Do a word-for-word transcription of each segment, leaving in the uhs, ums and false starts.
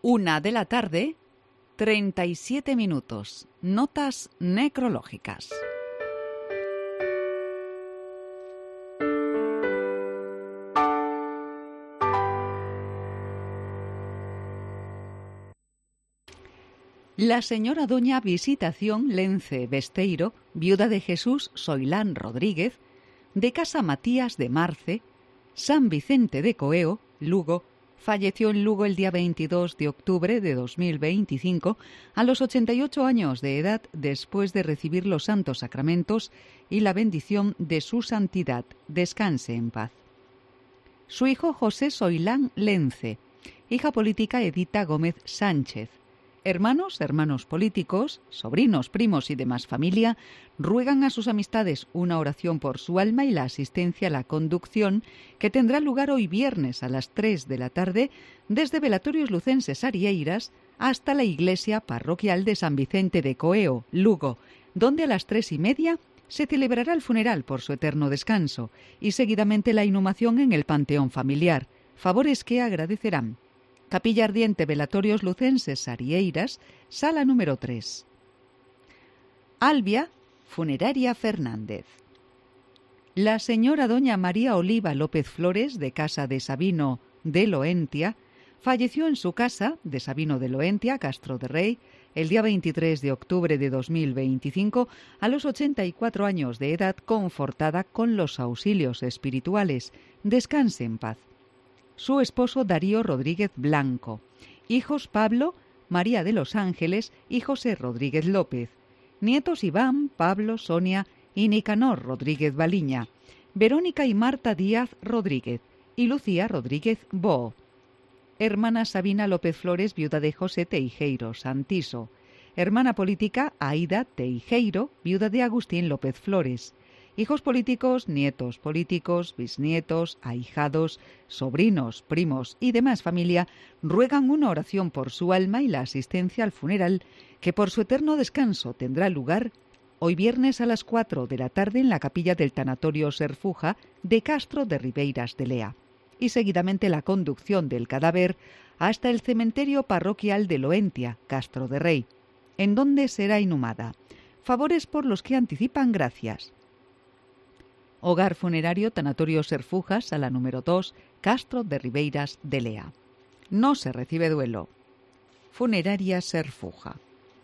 Una de la tarde, treinta y siete minutos. Notas necrológicas. La señora doña Visitación Lence Besteiro, viuda de Jesús Soilán Rodríguez, de Casa Matías de Marce, San Vicente de Coeo, Lugo, falleció en Lugo el día veintidós de octubre de dos mil veinticinco a los ochenta y ocho años de edad, después de recibir los santos sacramentos y la bendición de su santidad. Descanse en paz. Su hijo José Soilán Lence, hija política Edita Gómez Sánchez. Hermanos, hermanos políticos, sobrinos, primos y demás familia ruegan a sus amistades una oración por su alma y la asistencia a la conducción que tendrá lugar hoy viernes a las tres de la tarde desde Velatorios Lucenses Arieiras hasta la iglesia parroquial de San Vicente de Coeo, Lugo, donde a las tres y media se celebrará el funeral por su eterno descanso y seguidamente la inhumación en el panteón familiar, favores que agradecerán. Capilla Ardiente Velatorios Lucenses Arieiras, sala número tres. Albia, Funeraria Fernández. La señora doña María Oliva López Flores, de Casa de Sabino de Loentia, falleció en su casa de Sabino de Loentia, Castro de Rey, el día veintitrés de octubre de dos mil veinticinco, a los ochenta y cuatro años de edad, confortada con los auxilios espirituales. Descanse en paz. Su esposo Darío Rodríguez Blanco, hijos Pablo, María de los Ángeles y José Rodríguez López, nietos Iván, Pablo, Sonia y Nicanor Rodríguez Baliña, Verónica y Marta Díaz Rodríguez y Lucía Rodríguez Boo, hermana Sabina López Flores, viuda de José Teijeiro Santiso, hermana política Aida Teijeiro, viuda de Agustín López Flores, hijos políticos, nietos políticos, bisnietos, ahijados, sobrinos, primos y demás familia ruegan una oración por su alma y la asistencia al funeral que por su eterno descanso tendrá lugar hoy viernes a las cuatro de la tarde en la capilla del Tanatorio Serfuja de Castro de Ribeiras de Lea y seguidamente la conducción del cadáver hasta el cementerio parroquial de Loentia, Castro de Rey, en donde será inhumada. Favores por los que anticipan gracias. Hogar Funerario Tanatorio Serfuja, sala número dos, Castro de Ribeiras de Lea. No se recibe duelo. Funeraria Serfuja.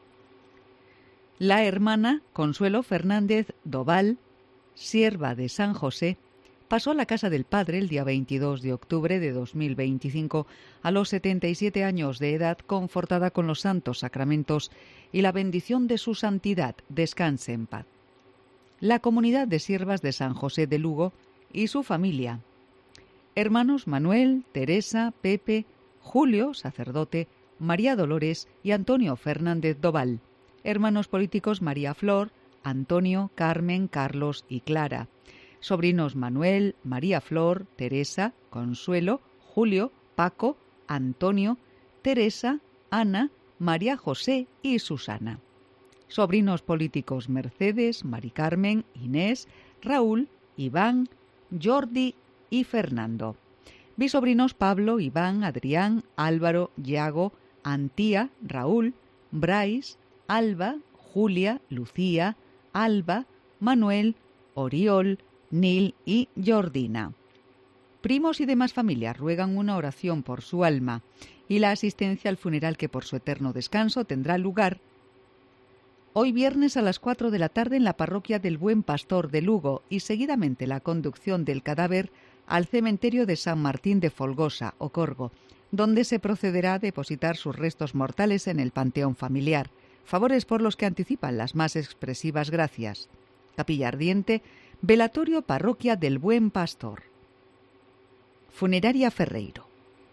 La hermana Consuelo Fernández Doval, sierva de San José, pasó a la casa del padre el día veintidós de octubre de dos mil veinticinco a los setenta y siete años de edad, confortada con los santos sacramentos y la bendición de su santidad. Descanse en paz. La comunidad de siervas de San José de Lugo y su familia. Hermanos Manuel, Teresa, Pepe, Julio, sacerdote, María Dolores y Antonio Fernández Doval. Hermanos políticos María Flor, Antonio, Carmen, Carlos y Clara. Sobrinos Manuel, María Flor, Teresa, Consuelo, Julio, Paco, Antonio, Teresa, Ana, María José y Susana. Sobrinos políticos Mercedes, Mari Carmen, Inés, Raúl, Iván, Jordi y Fernando. Bisobrinos Pablo, Iván, Adrián, Álvaro, Yago, Antía, Raúl, Brais, Alba, Julia, Lucía, Alba, Manuel, Oriol, Nil y Jordina. Primos y demás familias ruegan una oración por su alma y la asistencia al funeral que por su eterno descanso tendrá lugar hoy viernes a las cuatro de la tarde en la parroquia del Buen Pastor de Lugo y seguidamente la conducción del cadáver al cementerio de San Martín de Folgosa, Ocorgo, donde se procederá a depositar sus restos mortales en el panteón familiar. Favores por los que anticipan las más expresivas gracias. Capilla Ardiente, Velatorio Parroquia del Buen Pastor. Funeraria Ferreiro.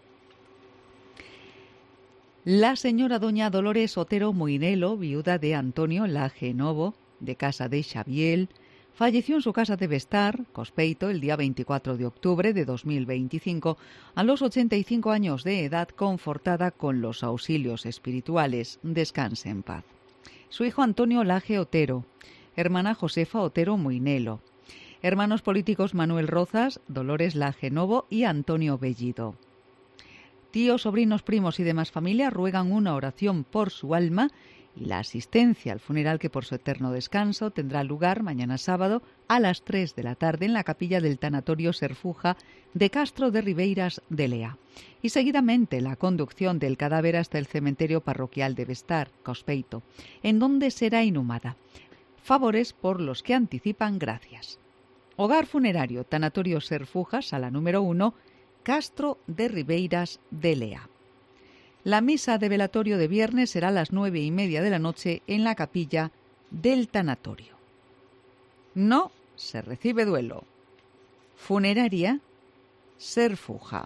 La señora doña Dolores Otero Muinelo, viuda de Antonio Laje Novo, de Casa de Xaviel, falleció en su casa de Bestar, Cospeito, el día veinticuatro de octubre de dos mil veinticinco, a los ochenta y cinco años de edad, confortada con los auxilios espirituales. Descanse en paz. Su hijo Antonio Laje Otero, hermana Josefa Otero Muinelo, hermanos políticos Manuel Rozas, Dolores Laje Novo y Antonio Bellido. Tíos, sobrinos, primos y demás familia ruegan una oración por su alma y la asistencia al funeral que por su eterno descanso tendrá lugar mañana sábado a las tres de la tarde en la capilla del tanatorio Serfuja de Castro de Ribeiras de Lea. Y seguidamente la conducción del cadáver hasta el cementerio parroquial de Bestar, Cospeito, en donde será inhumada. Favores por los que anticipan gracias. Hogar funerario, tanatorio Serfuja, sala número uno, Castro de Ribeiras de Lea. La misa de velatorio de viernes será a las nueve y media de la noche en la capilla del tanatorio. No se recibe duelo. Funeraria Serfuja.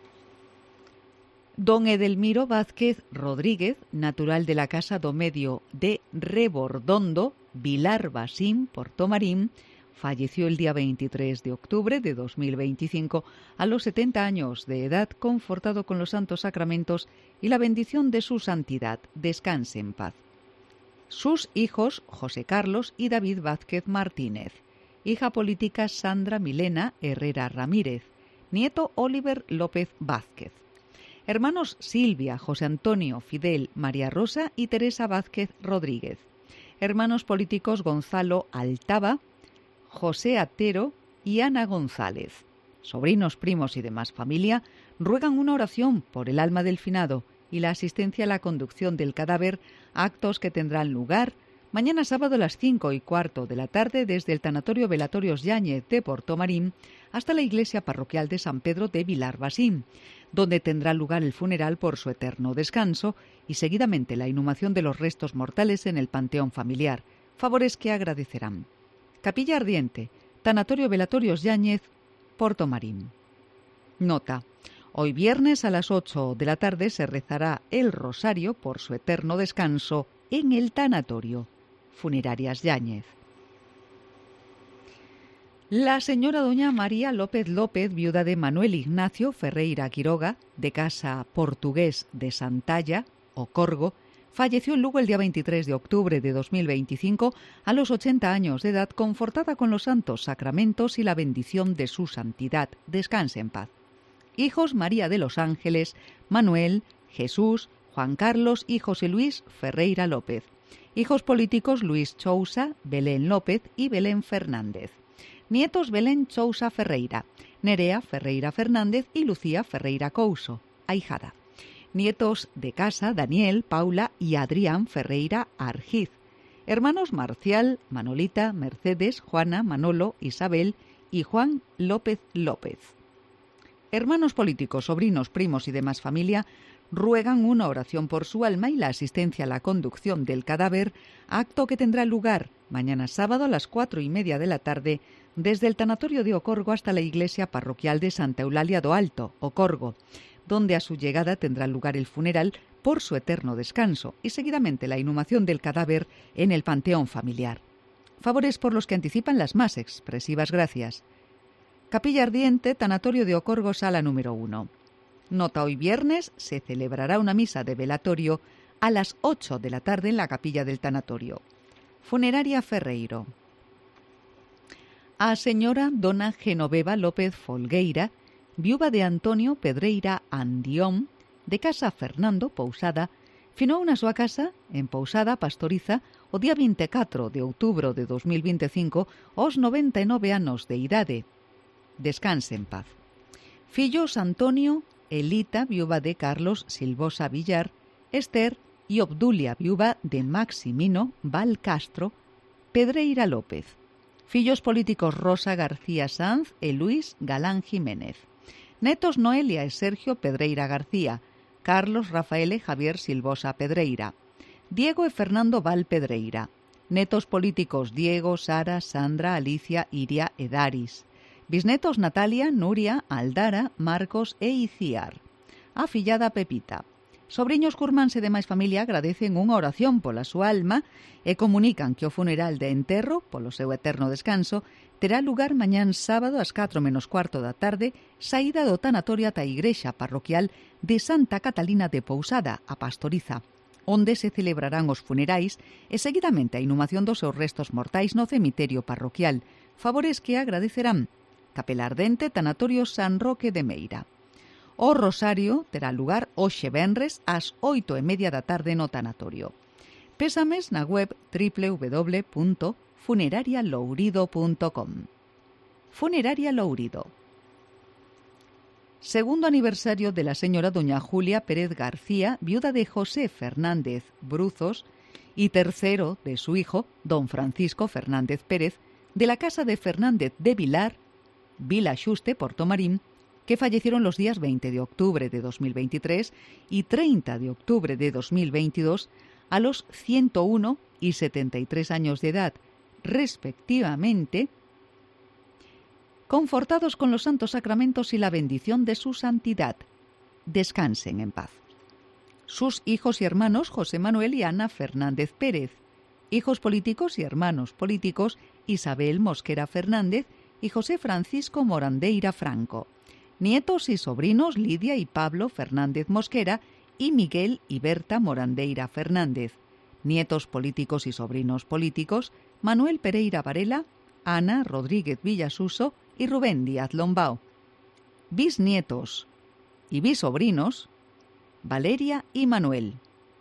Don Edelmiro Vázquez Rodríguez, natural de la Casa do Medio de Rebordondo, Vilar Basín, Portomarín, falleció el día veintitrés de octubre de dos mil veinticinco a los setenta años de edad, confortado con los santos sacramentos y la bendición de su santidad. Descanse en paz. Sus hijos, José Carlos y David Vázquez Martínez. Hija política, Sandra Milena Herrera Ramírez. Nieto, Oliver López Vázquez. Hermanos, Silvia, José Antonio, Fidel, María Rosa y Teresa Vázquez Rodríguez. Hermanos políticos, Gonzalo Altava, José Atero y Ana González. Sobrinos, primos y demás familia ruegan una oración por el alma del finado y la asistencia a la conducción del cadáver, actos que tendrán lugar mañana sábado a las cinco y cuarto de la tarde desde el tanatorio Velatorios Yáñez de Portomarín hasta la iglesia parroquial de San Pedro de Vilar Basín, donde tendrá lugar el funeral por su eterno descanso y seguidamente la inhumación de los restos mortales en el panteón familiar, favores que agradecerán. Capilla Ardiente, tanatorio Velatorios Yáñez, Portomarín. Nota. Hoy viernes a las ocho de la tarde se rezará el rosario por su eterno descanso en el tanatorio Funerarias Yáñez. La señora doña María López López, viuda de Manuel Ignacio Ferreira Quiroga, de Casa Portugués de Santalla, Ocorgo, falleció en Lugo el día veintitrés de octubre de dos mil veinticinco a los ochenta años de edad, confortada con los santos sacramentos y la bendición de su santidad. Descanse en paz. Hijos, María de los Ángeles, Manuel, Jesús, Juan Carlos y José Luis Ferreira López. Hijos políticos, Luis Chousa, Belén López y Belén Fernández. Nietos, Belén Chousa Ferreira, Nerea Ferreira Fernández y Lucía Ferreira Couso, ahijada. Nietos de casa, Daniel, Paula y Adrián Ferreira Argiz. Hermanos, Marcial, Manolita, Mercedes, Juana, Manolo, Isabel y Juan López López. Hermanos políticos, sobrinos, primos y demás familia ruegan una oración por su alma y la asistencia a la conducción del cadáver, acto que tendrá lugar mañana sábado a las cuatro y media de la tarde desde el tanatorio de Ocorgo hasta la iglesia parroquial de Santa Eulalia do Alto, Ocorgo, donde a su llegada tendrá lugar el funeral por su eterno descanso y seguidamente la inhumación del cadáver en el panteón familiar. Favores por los que anticipan las más expresivas gracias. Capilla Ardiente, tanatorio de Ocorgo, sala número uno. Nota. Hoy viernes se celebrará una misa de velatorio a las ocho de la tarde en la capilla del tanatorio. Funeraria Ferreiro. A señora dona Genoveva López Folgueira, viuva de Antonio Pedreira Andión, de Casa Fernando, Pousada, finou na súa casa, en Pousada, Pastoriza, o día veinticuatro de outubro de dos mil veinticinco, aos noventa e nove anos de idade. Descanse en paz. Fillos Antonio, Elita, viuva de Carlos Silvosa Villar, Esther y Obdulia, viuva de Maximino Val Castro Pedreira López. Fillos políticos Rosa García Sanz e Luis Galán Jiménez. Netos Noelia e Sergio Pedreira García, Carlos Rafael e Javier Silvosa Pedreira, Diego e Fernando Val Pedreira. Netos políticos Diego, Sara, Sandra, Alicia, Iria e Daris. Bisnetos Natalia, Nuria, Aldara, Marcos e Iciar. Afillada Pepita. Sobriños curmanse de máis familia agradecen unha oración pola súa alma e comunican que o funeral de enterro, polo seu eterno descanso, terá lugar mañán sábado ás catro menos cuarto da tarde, saída do tanatorio ata a igrexa parroquial de Santa Catalina de Pousada, a Pastoriza, onde se celebrarán os funerais e seguidamente a inhumación dos seus restos mortais no cemiterio parroquial, favores que agradecerán. Capela Ardente, tanatorio San Roque de Meira. O rosario terá lugar hoxe venres ás oito e media da tarde no tanatorio. Pésames na web doble u doble u doble u punto funeraria lourido punto com. Funeraria Lourido. Segundo aniversario de la señora doña Julia Pérez García, viuda de José Fernández Bruzos, y tercero de su hijo, don Francisco Fernández Pérez, de la casa de Fernández de Vilar, Vila Xuste, Portomarín, que fallecieron los días veinte de octubre de dos mil veintitrés y treinta de octubre de dos mil veintidós a los ciento uno y setenta y tres años de edad, respectivamente, confortados con los santos sacramentos y la bendición de su santidad. Descansen en paz. Sus hijos y hermanos José Manuel y Ana Fernández Pérez. Hijos políticos y hermanos políticos Isabel Mosquera Fernández y José Francisco Morandeira Franco. Nietos y sobrinos Lidia y Pablo Fernández Mosquera y Miguel y Berta Morandeira Fernández. Nietos políticos y sobrinos políticos Manuel Pereira Varela, Ana Rodríguez Villasuso y Rubén Díaz Lombao. Bisnietos y bisobrinos Valeria y Manuel.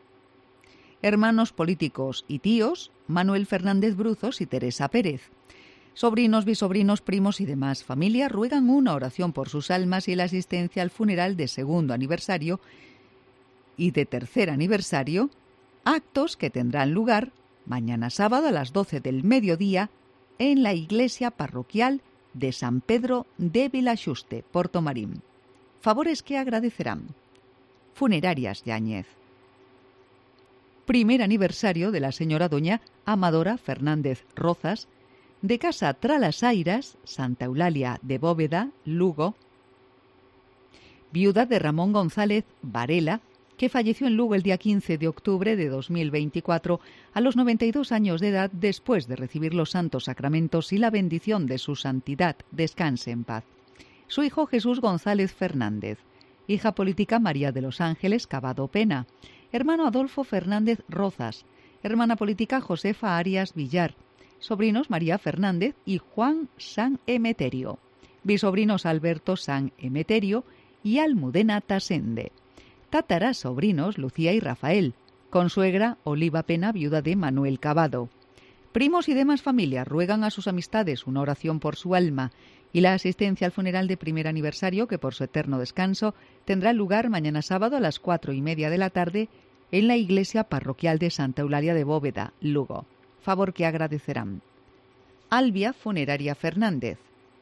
Hermanos políticos y tíos Manuel Fernández Bruzos y Teresa Pérez. Sobrinos, bisobrinos, primos y demás familia ruegan una oración por sus almas y la asistencia al funeral de segundo aniversario y de tercer aniversario, actos que tendrán lugar mañana sábado a las doce del mediodía en la iglesia parroquial de San Pedro de Vilaxuste, Portomarín. Favores que agradecerán. Funerarias Yáñez. Primer aniversario de la señora doña Amadora Fernández Rozas, de casa Tralasairas, Santa Eulalia de Bóveda, Lugo. Viuda de Ramón González Varela, que falleció en Lugo el día quince de octubre de dos mil veinticuatro a los noventa y dos años de edad después de recibir los santos sacramentos y la bendición de su santidad. Descanse en paz. Su hijo Jesús González Fernández. Hija política María de los Ángeles Cavado Pena. Hermano Adolfo Fernández Rozas. Hermana política Josefa Arias Villar. Sobrinos María Fernández y Juan San Emeterio. Bisobrinos Alberto San Emeterio y Almudena Tasende. Tatarasobrinos Lucía y Rafael. Consuegra Oliva Pena, viuda de Manuel Cavado. Primos y demás familias ruegan a sus amistades una oración por su alma y la asistencia al funeral de primer aniversario que por su eterno descanso tendrá lugar mañana sábado a las cuatro y media de la tarde en la iglesia parroquial de Santa Eulalia de Bóveda, Lugo. Favor que agradecerán. Albia Funeraria Fernández.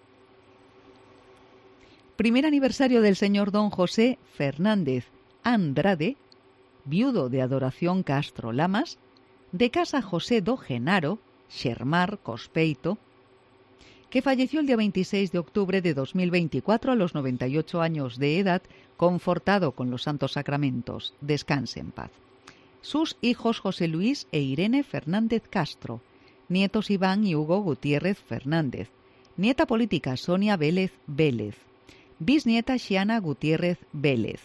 Primer aniversario del señor don José Fernández Andrade, viudo de Adoración Castro Lamas, de casa José do Genaro, Xermar Cospeito, que falleció el día veintiséis de octubre de dos mil veinticuatro a los noventa y ocho años de edad, confortado con los santos sacramentos. Descanse en paz. Sus hijos José Luis e Irene Fernández Castro, nietos Iván y Hugo Gutiérrez Fernández, nieta política Sonia Vélez Vélez, bisnieta Xiana Gutiérrez Vélez,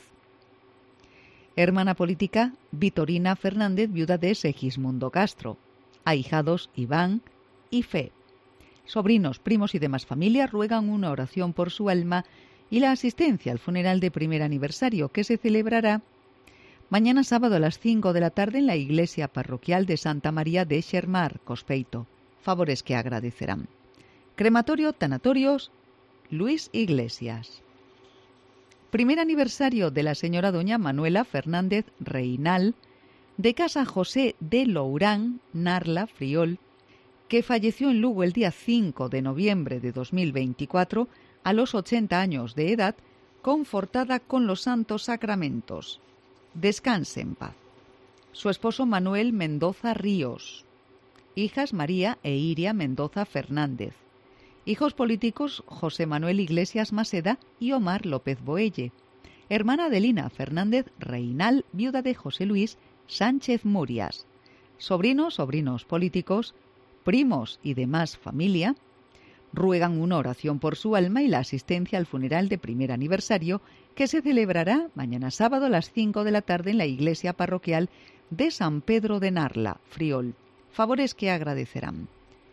hermana política Vitorina Fernández, viuda de Segismundo Castro, ahijados Iván y Fe. Sobrinos, primos y demás familias ruegan una oración por su alma y la asistencia al funeral de primer aniversario que se celebrará mañana sábado a las cinco de la tarde en la iglesia parroquial de Santa María de Xermar, Cospeito. Favores que agradecerán. Crematorio Tanatorios Luis Iglesias. Primer aniversario de la señora doña Manuela Fernández Reinal, de casa José de Lourán, Narla, Friol, que falleció en Lugo el día cinco de noviembre de dos mil veinticuatro a los ochenta años de edad, confortada con los santos sacramentos. Descanse en paz. Su esposo Manuel Mendoza Ríos. Hijas María e Iria Mendoza Fernández. Hijos políticos José Manuel Iglesias Maseda y Omar López Boelle. Hermana Adelina Fernández Reinal, viuda de José Luis Sánchez Murias. Sobrinos, sobrinos políticos, primos y demás familia ruegan una oración por su alma y la asistencia al funeral de primer aniversario que se celebrará mañana sábado a las cinco de la tarde en la iglesia parroquial de San Pedro de Narla, Friol. Favores que agradecerán.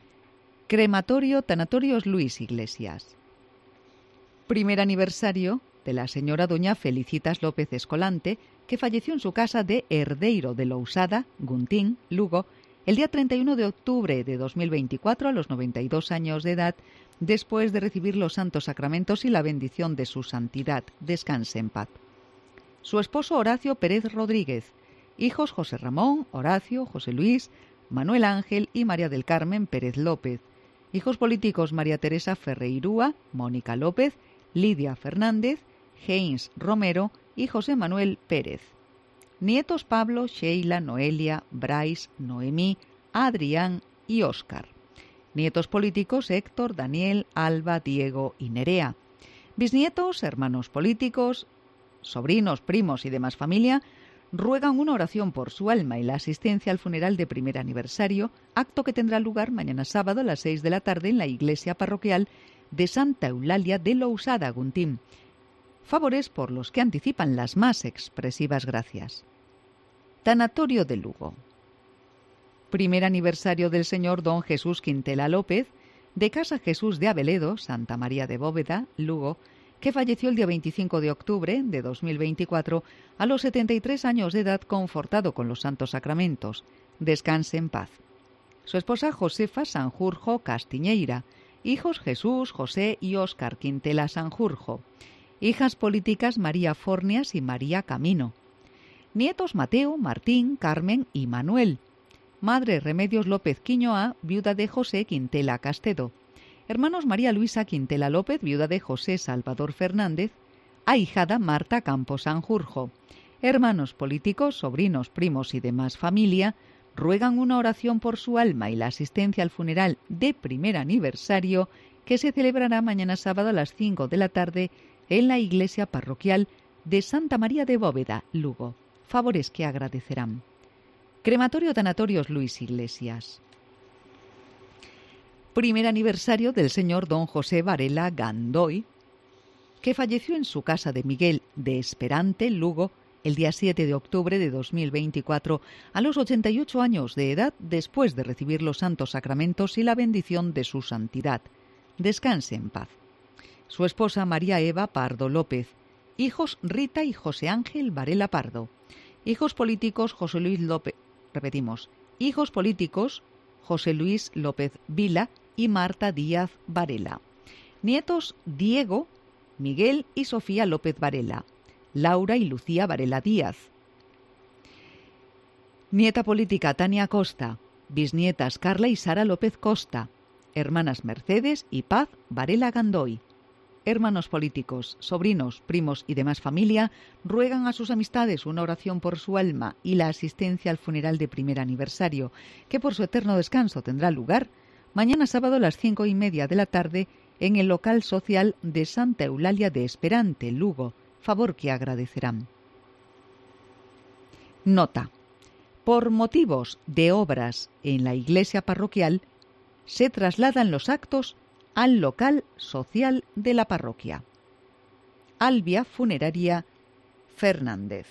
Crematorio Tanatorios Luis Iglesias. Primer aniversario de la señora doña Felicitas López Escolante, que falleció en su casa de Herdeiro de Lousada, Guntín, Lugo, el día treinta y uno de octubre de dos mil veinticuatro a los noventa y dos años de edad, después de recibir los santos sacramentos y la bendición de su santidad. Descanse en paz. Su esposo Horacio Pérez Rodríguez, hijos José Ramón, Horacio, José Luis, Manuel Ángel y María del Carmen Pérez López. Hijos políticos María Teresa Ferreirúa, Mónica López, Lidia Fernández, James Romero y José Manuel Pérez. Nietos Pablo, Sheila, Noelia, Bryce, Noemí, Adrián y Óscar. Nietos políticos Héctor, Daniel, Alba, Diego y Nerea. Bisnietos, hermanos políticos, sobrinos, primos y demás familia ruegan una oración por su alma y la asistencia al funeral de primer aniversario, acto que tendrá lugar mañana sábado a las seis de la tarde en la iglesia parroquial de Santa Eulalia de Lousada, Guntín. Favores por los que anticipan las más expresivas gracias. Tanatorio de Lugo. Primer aniversario del señor don Jesús Quintela López, de Casa Jesús de Aveledo, Santa María de Bóveda, Lugo, que falleció el día veinticinco de octubre de dos mil veinticuatro a los setenta y tres años de edad, confortado con los santos sacramentos. Descanse en paz. Su esposa Josefa Sanjurjo Castiñeira, hijos Jesús, José y Óscar Quintela Sanjurjo. Hijas políticas María Fornias y María Camino. Nietos Mateo, Martín, Carmen y Manuel. Madre Remedios López Quiñoa, viuda de José Quintela Castedo. Hermanos María Luisa Quintela López, viuda de José Salvador Fernández. Ahijada Marta Campos Sanjurjo. Hermanos políticos, sobrinos, primos y demás familia ruegan una oración por su alma y la asistencia al funeral de primer aniversario que se celebrará mañana sábado a las cinco de la tarde en la iglesia parroquial de Santa María de Bóveda, Lugo. Favores que agradecerán. Crematorio Tanatorios Luis Iglesias. Primer aniversario del señor don José Varela Gandoy, que falleció en su casa de Miguel de Esperante, Lugo, el día siete de octubre de dos mil veinticuatro, a los ochenta y ocho años de edad, después de recibir los santos sacramentos y la bendición de su santidad. Descanse en paz. Su esposa María Eva Pardo López. Hijos Rita y José Ángel Varela Pardo. Hijos políticos José Luis López. Repetimos. Hijos políticos José Luis López Vila y Marta Díaz Varela. Nietos Diego, Miguel y Sofía López Varela. Laura y Lucía Varela Díaz. Nieta política Tania Costa. Bisnietas Carla y Sara López Costa. Hermanas Mercedes y Paz Varela Gandoy. Hermanos políticos, sobrinos, primos y demás familia ruegan a sus amistades una oración por su alma y la asistencia al funeral de primer aniversario, que por su eterno descanso tendrá lugar mañana sábado a las cinco y media de la tarde en el local social de Santa Eulalia de Esperante, Lugo, favor que agradecerán. Nota. Por motivos de obras en la iglesia parroquial, se trasladan los actos al local social de la parroquia. Albia Funeraria Fernández.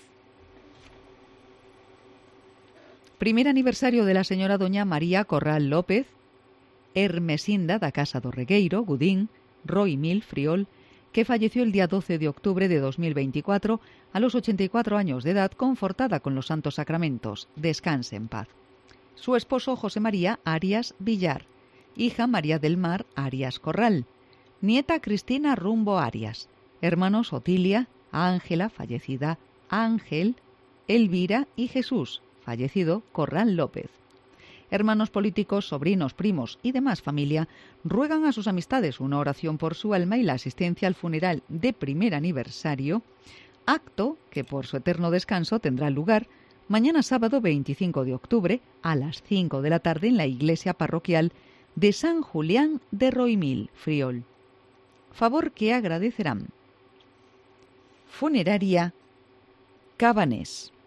Primer aniversario de la señora doña María Corral López, Hermesinda da Casa do Regueiro, Gudín, Roy Mil Friol, que falleció el día doce de octubre de dos mil veinticuatro a los ochenta y cuatro años de edad, confortada con los santos sacramentos. Descanse en paz. Su esposo José María Arias Villar. Hija María del Mar Arias Corral. Nieta Cristina Rumbo Arias. Hermanos Otilia, Ángela, fallecida Ángel, Elvira y Jesús, fallecido Corral López. Hermanos políticos, sobrinos, primos y demás familia ruegan a sus amistades una oración por su alma y la asistencia al funeral de primer aniversario, acto que por su eterno descanso tendrá lugar mañana sábado veinticinco de octubre a las cinco de la tarde en la iglesia parroquial de San Julián de Roimil, Friol. Favor que agradecerán. Funeraria Cabanés.